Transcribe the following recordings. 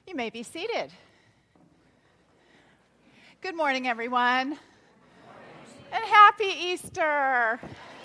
You may be seated. Good morning, everyone. And happy Easter.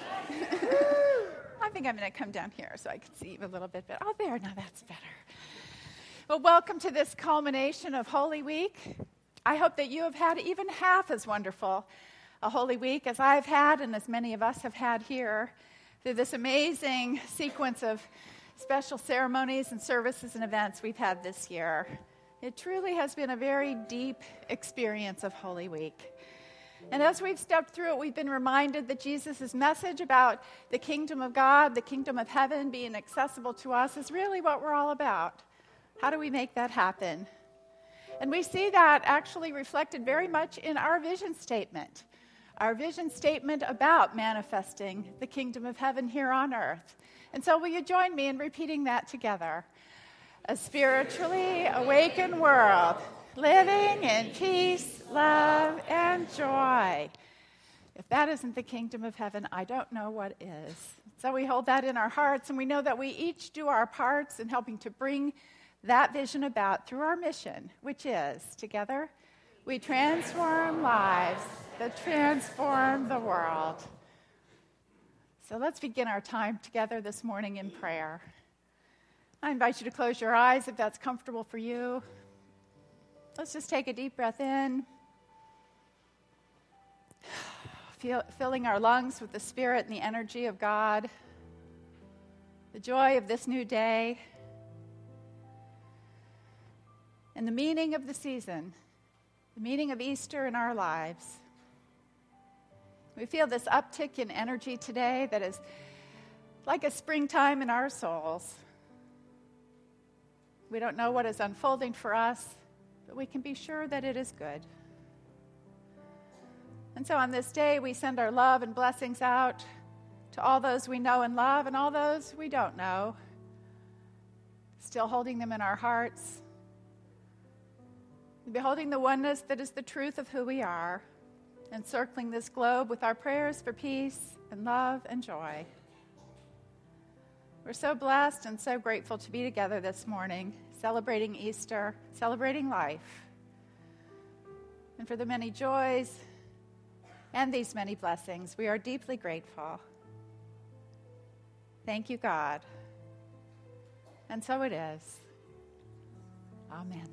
I think I'm going to come down here so I can see you a little bit better. Oh, there, now that's better. Well, welcome to this culmination of Holy Week. I hope that you have had even half as wonderful a Holy Week as I've had and as many of us have had here through this amazing sequence of special ceremonies and services and events we've had this year. It truly has been a very deep experience of Holy Week. And as we've stepped through it, we've been reminded that Jesus' message about the kingdom of God, the kingdom of heaven being accessible to us is really what we're all about. How do we make that happen? And we see that actually reflected very much in our vision statement about manifesting the kingdom of heaven here on earth. And so will you join me in repeating that together? A spiritually awakened world, living in peace, love, and joy. If that isn't the kingdom of heaven, I don't know what is. So we hold that in our hearts, and we know that we each do our parts in helping to bring that vision about through our mission, which is, together, we transform lives that transform the world. So let's begin our time together this morning in prayer. I invite you to close your eyes if that's comfortable for you. Let's just take a deep breath in, filling our lungs with the spirit and the energy of God, the joy of this new day, and the meaning of the season, the meaning of Easter in our lives. We feel this uptick in energy today that is like a springtime in our souls. We don't know what is unfolding for us, but we can be sure that it is good. And so on this day, we send our love and blessings out to all those we know and love and all those we don't know, still holding them in our hearts, beholding the oneness that is the truth of who we are, encircling this globe with our prayers for peace and love and joy. We're so blessed and so grateful to be together this morning, celebrating Easter, celebrating life. And for the many joys and these many blessings, we are deeply grateful. Thank you, God. And so it is. Amen.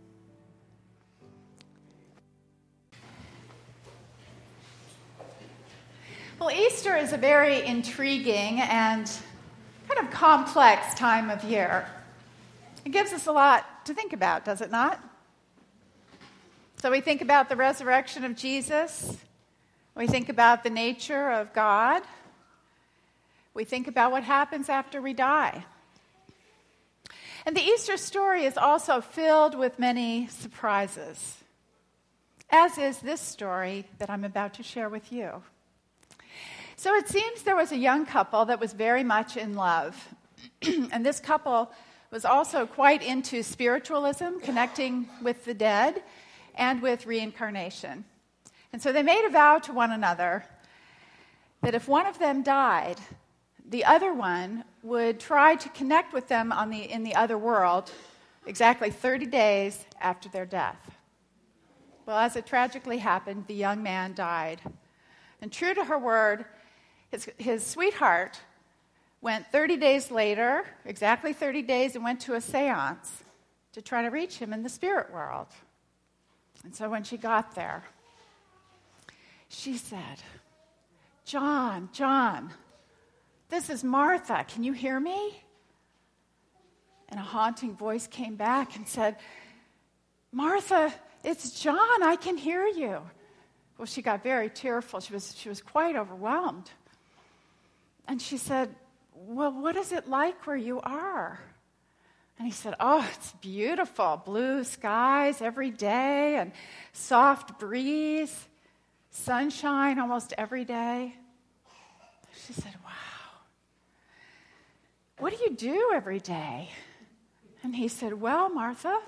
Well, Easter is a very intriguing and kind of complex time of year. It gives us a lot to think about, does it not? So we think about the resurrection of Jesus. We think about the nature of God. We think about what happens after we die. And the Easter story is also filled with many surprises, as is this story that I'm about to share with you. So it seems there was a young couple that was very much in love. And this couple was also quite into spiritualism, connecting with the dead and with reincarnation. And so they made a vow to one another that if one of them died, the other one would try to connect with them in the other world exactly 30 days after their death. Well, as it tragically happened, the young man died. And true to her word, his sweetheart went 30 days later, exactly 30 days, and went to a seance to try to reach him in the spirit world. And so when she got there, she said, John, this is Martha. Can you hear me? And a haunting voice came back and said, Martha, it's John. I can hear you. Well, she got very tearful. She was quite overwhelmed. And she said, well, what is it like where you are? And he said, oh, it's beautiful. Blue skies every day and soft breeze, sunshine almost every day. She said, wow. What do you do every day? And he said, well, Martha,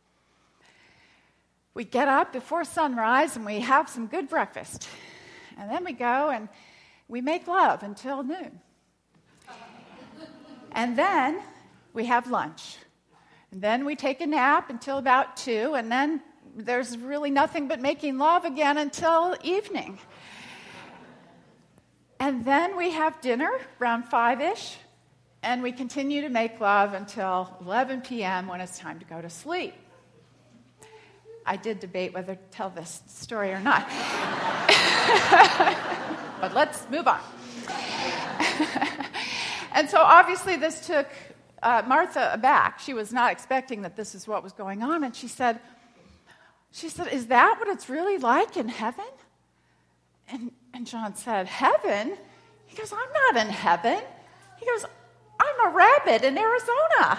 we get up before sunrise and we have some good breakfast. And then we go and we make love until noon. And then we have lunch. And then we take a nap until about 2, and then there's really nothing but making love again until evening. And then we have dinner around 5-ish, and we continue to make love until 11 p.m. when it's time to go to sleep. I did debate whether to tell this story or not. But let's move on. And so obviously this took Martha aback. She was not expecting that this is what was going on. And she said, is that what it's really like in heaven? And John said, heaven? He goes, I'm not in heaven. He goes, I'm a rabbit in Arizona.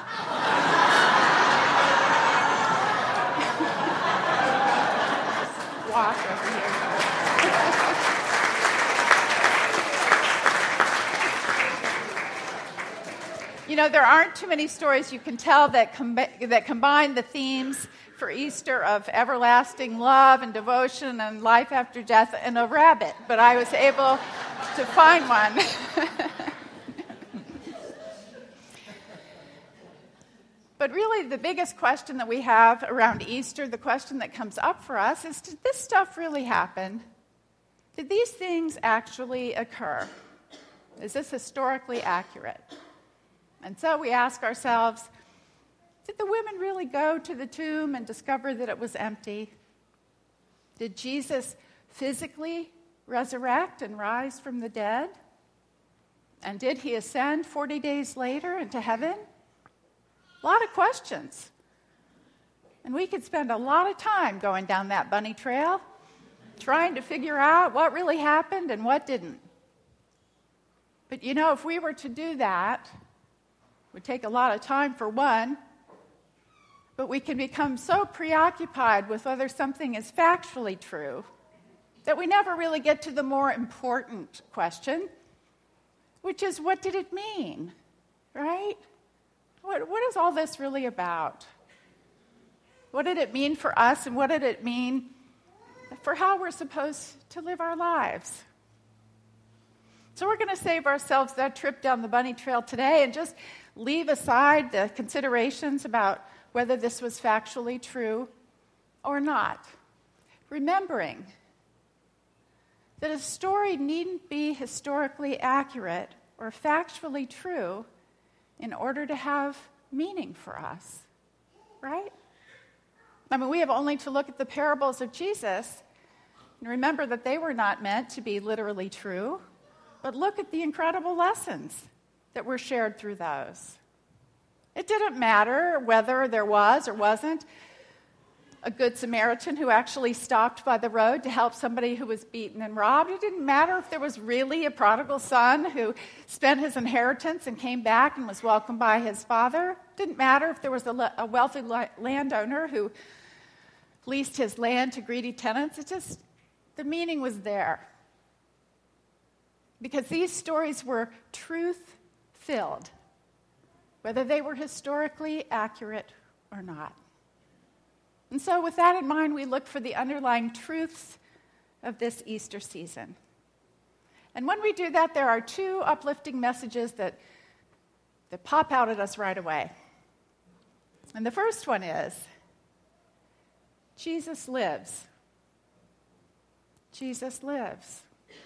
Walk over here. You know, there aren't too many stories you can tell that combine the themes for Easter of everlasting love and devotion and life after death and a rabbit, but I was able to find one. But really, the biggest question that we have around Easter, the question that comes up for us is, did this stuff really happen? Did these things actually occur? Is this historically accurate? And so we ask ourselves, did the women really go to the tomb and discover that it was empty? Did Jesus physically resurrect and rise from the dead? And did he ascend 40 days later into heaven? A lot of questions. And we could spend a lot of time going down that bunny trail, trying to figure out what really happened and what didn't. But you know, if we were to do that, it would take a lot of time for one, but we can become so preoccupied with whether something is factually true that we never really get to the more important question, which is, what did it mean, right? What is all this really about? What did it mean for us, and what did it mean for how we're supposed to live our lives? So we're going to save ourselves that trip down the bunny trail today and just leave aside the considerations about whether this was factually true or not, remembering that a story needn't be historically accurate or factually true in order to have meaning for us, right? I mean, we have only to look at the parables of Jesus and remember that they were not meant to be literally true, but look at the incredible lessons that were shared through those. It didn't matter whether there was or wasn't a good Samaritan who actually stopped by the road to help somebody who was beaten and robbed. It didn't matter if there was really a prodigal son who spent his inheritance and came back and was welcomed by his father. It didn't matter if there was a wealthy landowner who leased his land to greedy tenants. The meaning was there. Because these stories were truth-filled, whether they were historically accurate or not. And so with that in mind, we look for the underlying truths of this Easter season. And when we do that, there are two uplifting messages that pop out at us right away. And the first one is, Jesus lives. Jesus lives.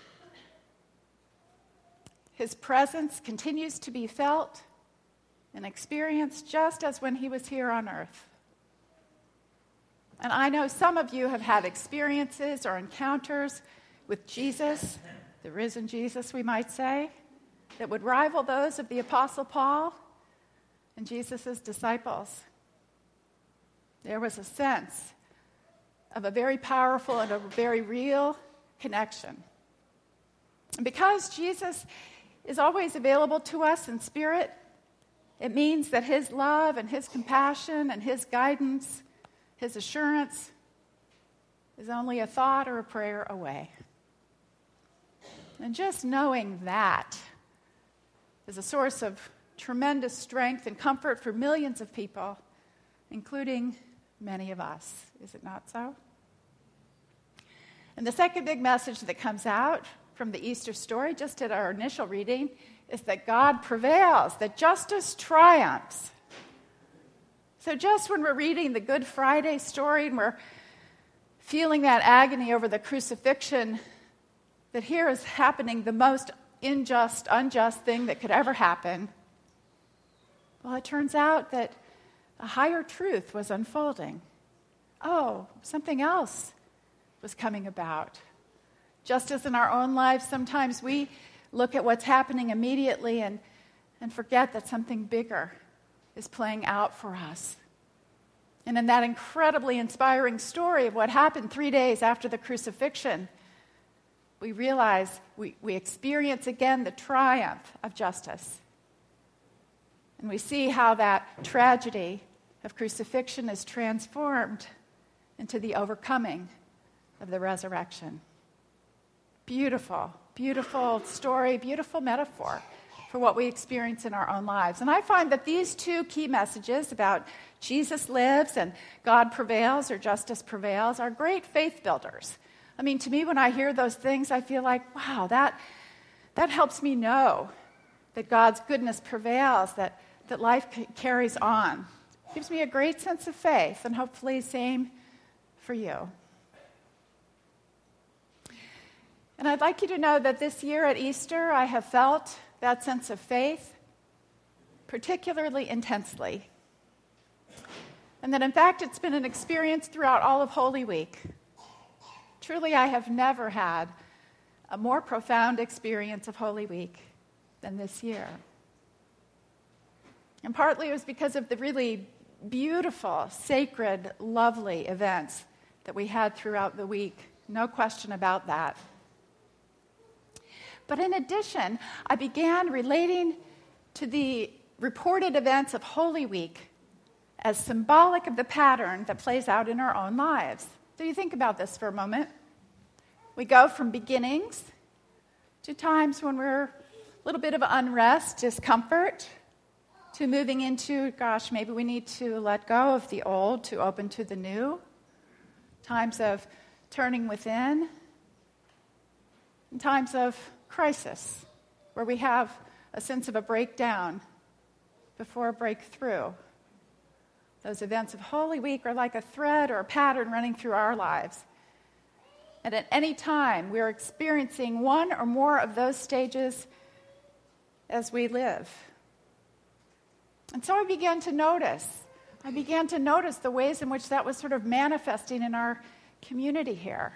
His presence continues to be felt and experienced just as when he was here on earth. And I know some of you have had experiences or encounters with Jesus, the risen Jesus, we might say, that would rival those of the Apostle Paul and Jesus' disciples. There was a sense of a very powerful and a very real connection. And because Jesus is always available to us in spirit, it means that his love and his compassion and his guidance, his assurance, is only a thought or a prayer away. And just knowing that is a source of tremendous strength and comfort for millions of people, including many of us. Is it not so? And the second big message that comes out from the Easter story, just at our initial reading, is that God prevails, that justice triumphs. So just when we're reading the Good Friday story and we're feeling that agony over the crucifixion, that here is happening the most unjust thing that could ever happen, well, it turns out that a higher truth was unfolding. Oh, something else was coming about. Just as in our own lives, sometimes we look at what's happening immediately and forget that something bigger is playing out for us. And in that incredibly inspiring story of what happened 3 days after the crucifixion, we realize we experience again the triumph of justice. And we see how that tragedy of crucifixion is transformed into the overcoming of the resurrection. Beautiful, beautiful story, beautiful metaphor for what we experience in our own lives. And I find that these two key messages about Jesus lives and God prevails or justice prevails are great faith builders. I mean, to me, when I hear those things, I feel like, wow, that helps me know that God's goodness prevails, that life carries on. It gives me a great sense of faith, and hopefully same for you. And I'd like you to know that this year at Easter, I have felt that sense of faith particularly intensely. And that, in fact, it's been an experience throughout all of Holy Week. Truly, I have never had a more profound experience of Holy Week than this year. And partly it was because of the really beautiful, sacred, lovely events that we had throughout the week. No question about that. But in addition, I began relating to the reported events of Holy Week as symbolic of the pattern that plays out in our own lives. So you think about this for a moment. We go from beginnings to times when we're a little bit of unrest, discomfort, to moving into, maybe we need to let go of the old to open to the new. Times of turning within. And times of crisis, where we have a sense of a breakdown before a breakthrough. Those events of Holy Week are like a thread or a pattern running through our lives. And at any time, we're experiencing one or more of those stages as we live. And so I began to notice the ways in which that was sort of manifesting in our community here.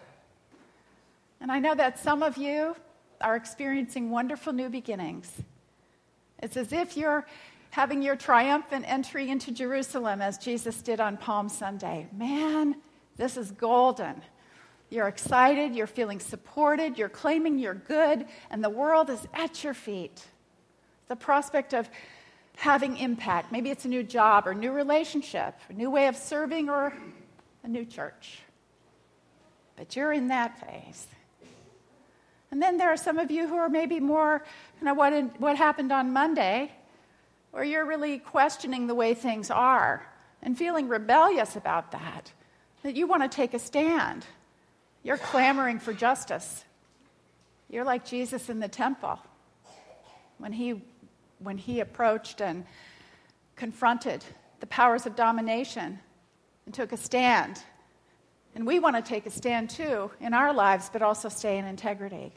And I know that some of you are experiencing wonderful new beginnings. It's as if you're having your triumphant entry into Jerusalem as Jesus did on Palm Sunday. Man, this is golden. You're excited, you're feeling supported, you're claiming you're good, and the world is at your feet. The prospect of having impact, maybe it's a new job or new relationship, a new way of serving or a new church. But you're in that phase. And then there are some of you who are maybe more what happened on Monday, where you're really questioning the way things are and feeling rebellious about that you want to take a stand. You're clamoring for justice. You're like Jesus in the temple when he approached and confronted the powers of domination and took a stand. And we want to take a stand, too, in our lives, but also stay in integrity.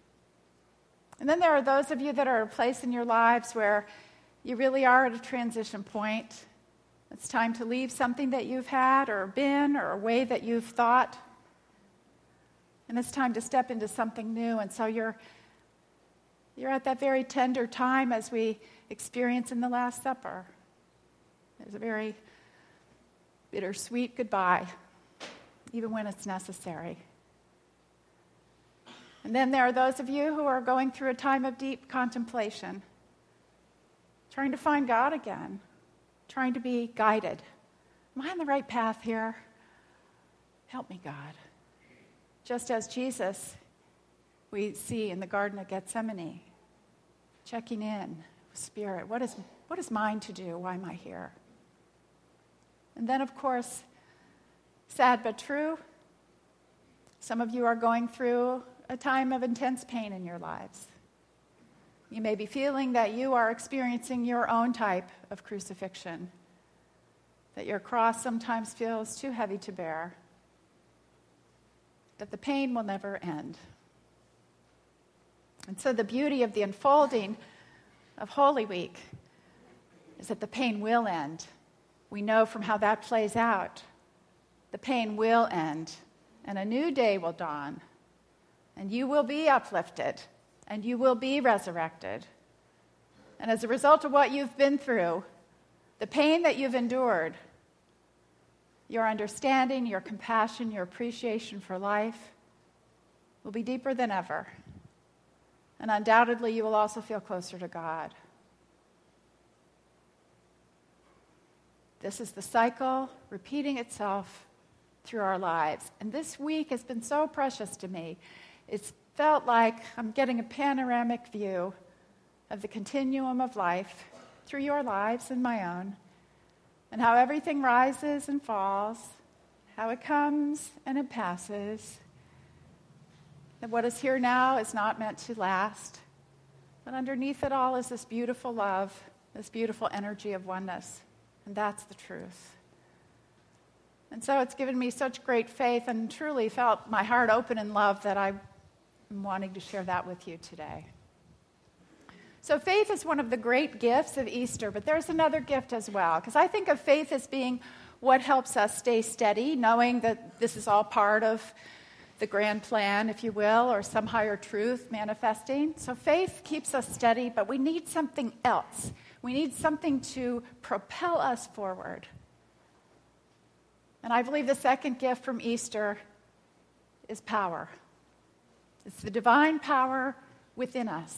And then there are those of you that are at a place in your lives where you really are at a transition point. It's time to leave something that you've had or been or a way that you've thought. And it's time to step into something new. And so you're at that very tender time as we experience in the Last Supper. There's a very bittersweet goodbye, even when it's necessary. And then there are those of you who are going through a time of deep contemplation, trying to find God again, trying to be guided. Am I on the right path here? Help me, God. Just as Jesus, we see in the Garden of Gethsemane, checking in with Spirit. What is mine to do? Why am I here? And then, of course, sad but true, some of you are going through a time of intense pain in your lives. You may be feeling that you are experiencing your own type of crucifixion. that your cross sometimes feels too heavy to bear, that the pain will never end. And so the beauty of the unfolding of Holy Week is that the pain will end. We know from how that plays out. The pain will end, and a new day will dawn, and you will be uplifted, and you will be resurrected. And as a result of what you've been through, the pain that you've endured, your understanding, your compassion, your appreciation for life will be deeper than ever. And undoubtedly, you will also feel closer to God. This is the cycle repeating itself through our lives. And this week has been so precious to me. It's felt like I'm getting a panoramic view of the continuum of life through your lives and my own, and how everything rises and falls, how it comes and it passes, that what is here now is not meant to last, but underneath it all is this beautiful love, this beautiful energy of oneness, and that's the truth. And so it's given me such great faith and truly felt my heart open in love that I'm wanting to share that with you today. So faith is one of the great gifts of Easter, but there's another gift as well, because I think of faith as being what helps us stay steady, knowing that this is all part of the grand plan, if you will, or some higher truth manifesting. So faith keeps us steady, but we need something else. We need something to propel us forward. And I believe the second gift from Easter is power. It's the divine power within us.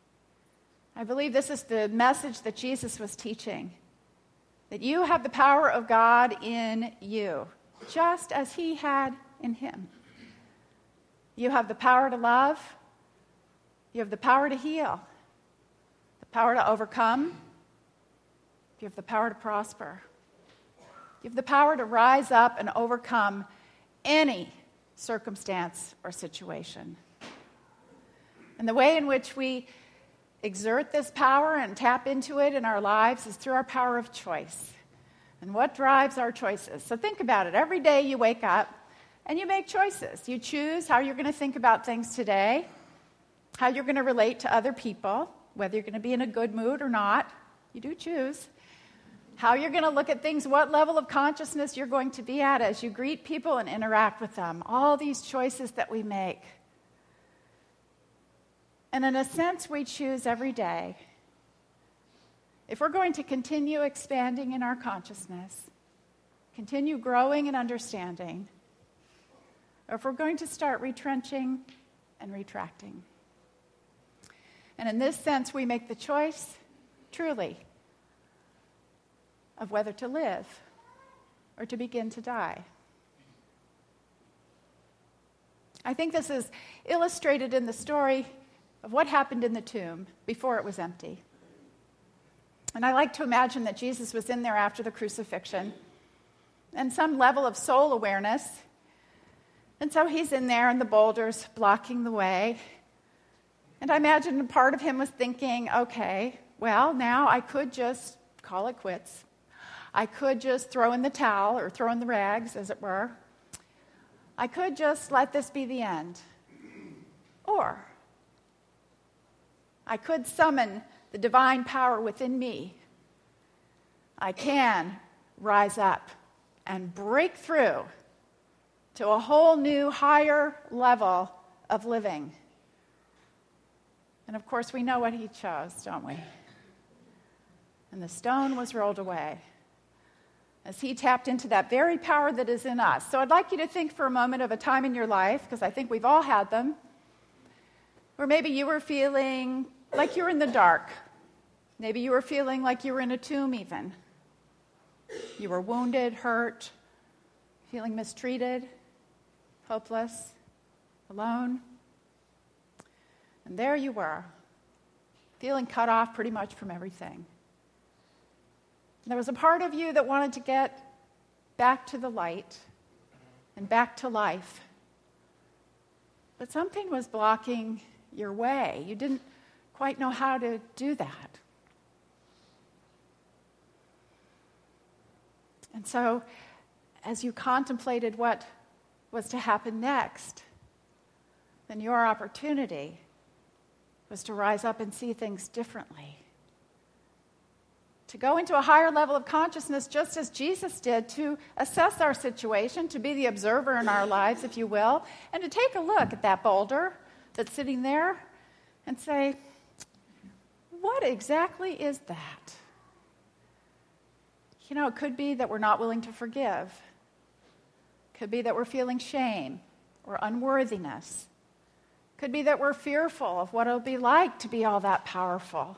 I believe this is the message that Jesus was teaching, that you have the power of God in you, just as he had in him. You have the power to love. You have the power to heal, the power to overcome. You have the power to prosper. You have the power to rise up and overcome any circumstance or situation. And the way in which we exert this power and tap into it in our lives is through our power of choice. And what drives our choices? So think about it. Every day you wake up and you make choices. You choose how you're going to think about things today, how you're going to relate to other people, whether you're going to be in a good mood or not. You do choose. How you're going to look at things, what level of consciousness you're going to be at as you greet people and interact with them. All these choices that we make. And in a sense, we choose every day. If we're going to continue expanding in our consciousness, continue growing in understanding, or if we're going to start retrenching and retracting. And in this sense, we make the choice, truly, of whether to live or to begin to die. I think this is illustrated in the story of what happened in the tomb before it was empty. And I like to imagine that Jesus was in there after the crucifixion and some level of soul awareness. And so he's in there and the boulders blocking the way. And I imagine a part of him was thinking, okay, well, now I could just call it quits. I could just throw in the towel or throw in the rags, as it were. I could just let this be the end. Or I could summon the divine power within me. I can rise up and break through to a whole new, higher level of living. And of course, we know what he chose, don't we? And the stone was rolled away as he tapped into that very power that is in us. So I'd like you to think for a moment of a time in your life, because I think we've all had them, where maybe you were feeling like you were in the dark. Maybe you were feeling like you were in a tomb even. You were wounded, hurt, feeling mistreated, hopeless, alone. And there you were, feeling cut off pretty much from everything. There was a part of you that wanted to get back to the light and back to life. But something was blocking your way. You didn't quite know how to do that. And so, as you contemplated what was to happen next, then your opportunity was to rise up and see things differently. To go into a higher level of consciousness, just as Jesus did, to assess our situation, to be the observer in our lives, if you will, and to take a look at that boulder that's sitting there and say, what exactly is that? You know, it could be that we're not willing to forgive. It could be that we're feeling shame or unworthiness. It could be that we're fearful of what it'll be like to be all that powerful.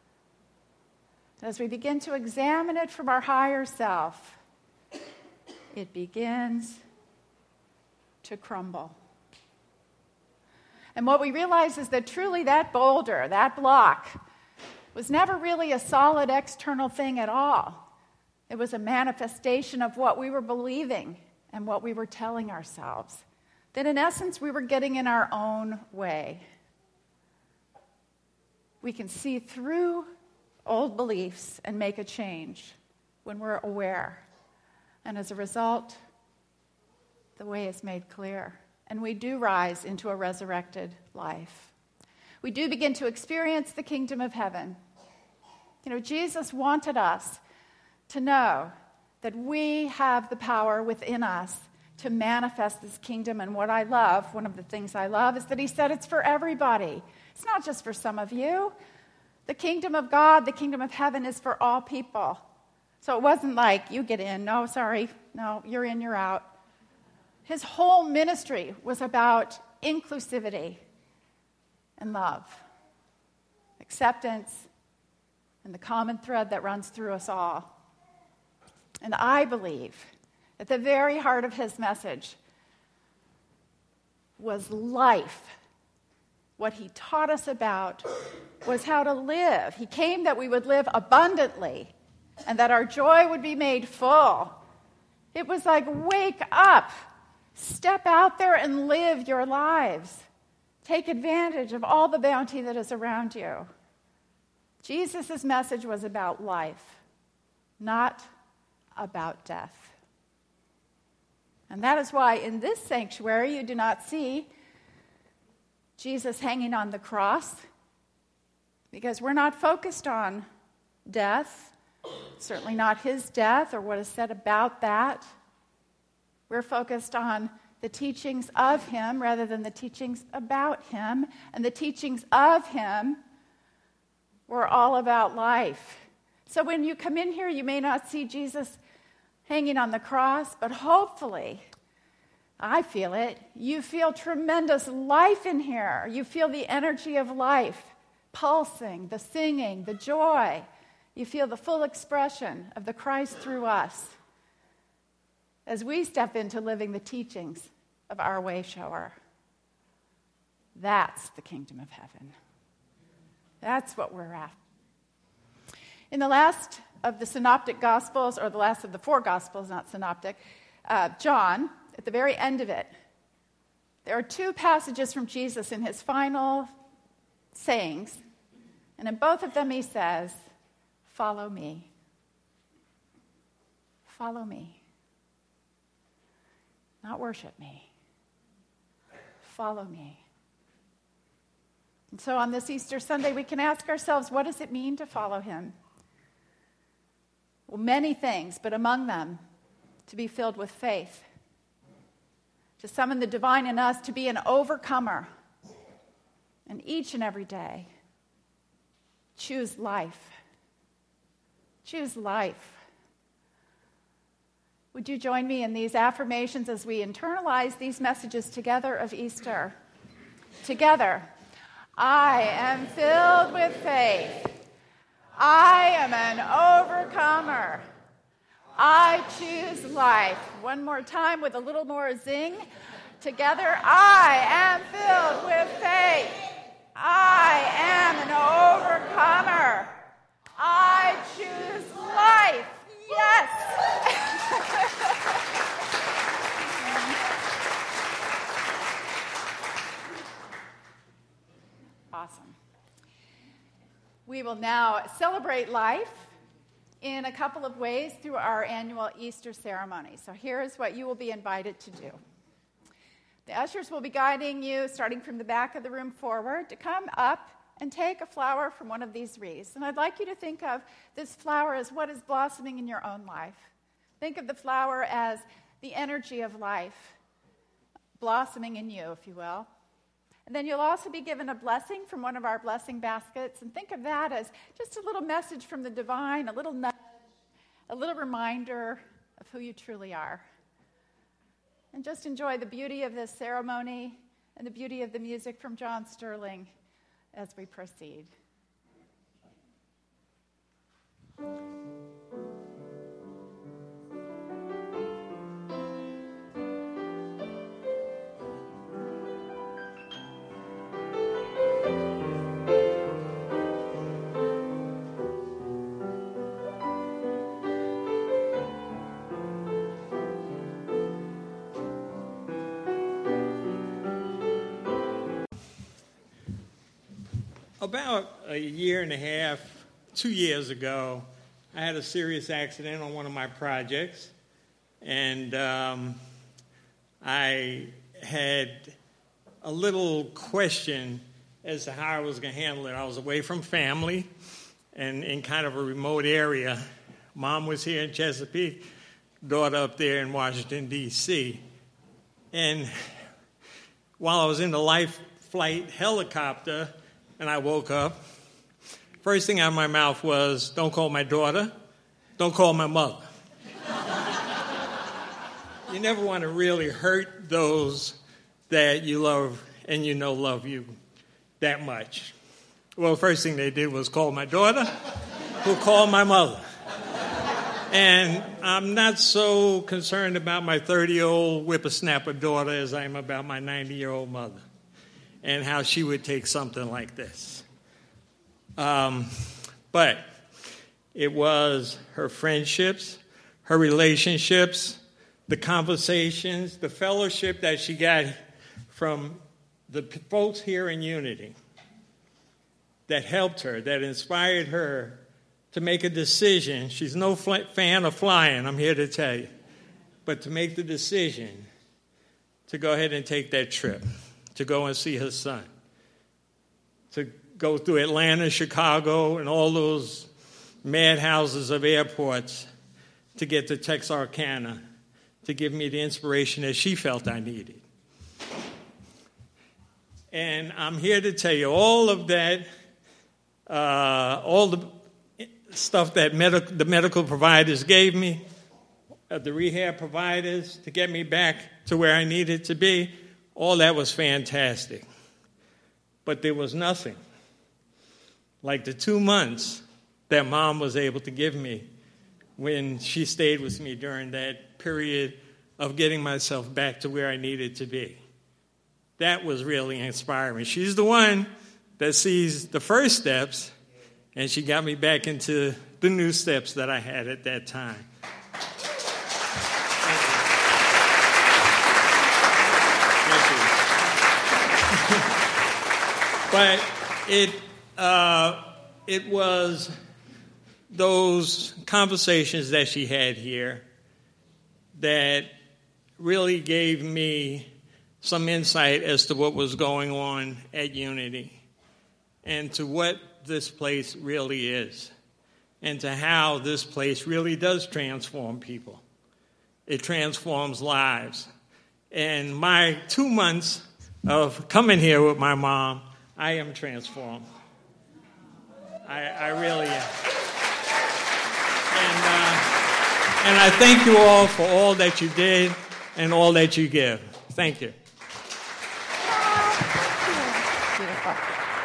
As we begin to examine it from our higher self, it begins to crumble. And what we realize is that truly that boulder, that block, was never really a solid external thing at all. It was a manifestation of what we were believing and what we were telling ourselves. That in essence, we were getting in our own way. We can see through old beliefs and make a change when we're aware. And as a result, the way is made clear. And we do rise into a resurrected life. We do begin to experience the kingdom of heaven. You know, Jesus wanted us to know that we have the power within us to manifest this kingdom. And what I love, one of the things I love, is that he said it's for everybody. It's not just for some of you. The kingdom of God, the kingdom of heaven is for all people. So it wasn't like, you get in, no, sorry, no, you're in, you're out. His whole ministry was about inclusivity and love, acceptance, and the common thread that runs through us all. And I believe at the very heart of his message was life. What he taught us about was how to live. He came that we would live abundantly and that our joy would be made full. It was like, wake up, step out there and live your lives. Take advantage of all the bounty that is around you. Jesus' message was about life, not about death. And that is why in this sanctuary you do not see Jesus hanging on the cross, because we're not focused on death, certainly not his death or what is said about that. We're focused on the teachings of him rather than the teachings about him. And the teachings of him were all about life. So when you come in here, you may not see Jesus hanging on the cross, but hopefully, I feel it, you feel tremendous life in here. You feel the energy of life pulsing, the singing, the joy. You feel the full expression of the Christ through us as we step into living the teachings of our way shower. That's the kingdom of heaven. That's what we're at. In the last of the synoptic gospels, or the last of the four gospels, not synoptic, John, at the very end of it, there are two passages from Jesus in his final sayings, and in both of them he says, "Follow me. Follow me." Not worship me. Follow me. And so on this Easter Sunday, we can ask ourselves, what does it mean to follow him? Well, many things, but among them, to be filled with faith, to summon the divine in us, to be an overcomer, and each and every day, choose life. Choose life. Would you join me in these affirmations as we internalize these messages together of Easter? Together. I am filled with faith. I am an overcomer. I choose life. One more time with a little more zing. Together, I am filled with faith. I am an overcomer. I choose life. Yes. Awesome. We will now celebrate life in a couple of ways through our annual Easter ceremony. So here is what you will be invited to do. The ushers will be guiding you, starting from the back of the room forward, to come up and take a flower from one of these wreaths. And I'd like you to think of this flower as what is blossoming in your own life. Think of the flower as the energy of life blossoming in you, if you will. And then you'll also be given a blessing from one of our blessing baskets. And think of that as just a little message from the divine, a little nudge, a little reminder of who you truly are. And just enjoy the beauty of this ceremony and the beauty of the music from John Sterling as we proceed. About a year and a half, 2 years ago, I had a serious accident on one of my projects, and I had a little question as to how I was going to handle it. I was away from family and in kind of a remote area. Mom was here in Chesapeake, daughter up there in Washington, D.C. And while I was in the life flight helicopter, and I woke up, first thing out of my mouth was, don't call my daughter, don't call my mother. You never want to really hurt those that you love and you know love you that much. Well, the first thing they did was call my daughter, who called my mother. And I'm not so concerned about my 30-year-old whippersnapper daughter as I am about my 90-year-old mother, and how she would take something like this. But it was her friendships, her relationships, the conversations, the fellowship that she got from the folks here in Unity that helped her, that inspired her to make a decision. She's no fan of flying, I'm here to tell you, but to make the decision to go ahead and take that trip, to go and see her son, to go through Atlanta, Chicago, and all those madhouses of airports to get to Texarkana, to give me the inspiration that she felt I needed. And I'm here to tell you all of that, all the stuff that the medical providers gave me, the rehab providers, to get me back to where I needed to be. All that was fantastic. But there was nothing like the 2 months that Mom was able to give me when she stayed with me during that period of getting myself back to where I needed to be. That was really inspiring. She's the one that sees the first steps, and she got me back into the new steps that I had at that time. But it was those conversations that she had here that really gave me some insight as to what was going on at Unity and to what this place really is and to how this place really does transform people. It transforms lives. And my 2 months of coming here with my mom, I am transformed. I really am. And I thank you all for all that you did and all that you give. Thank you. Beautiful.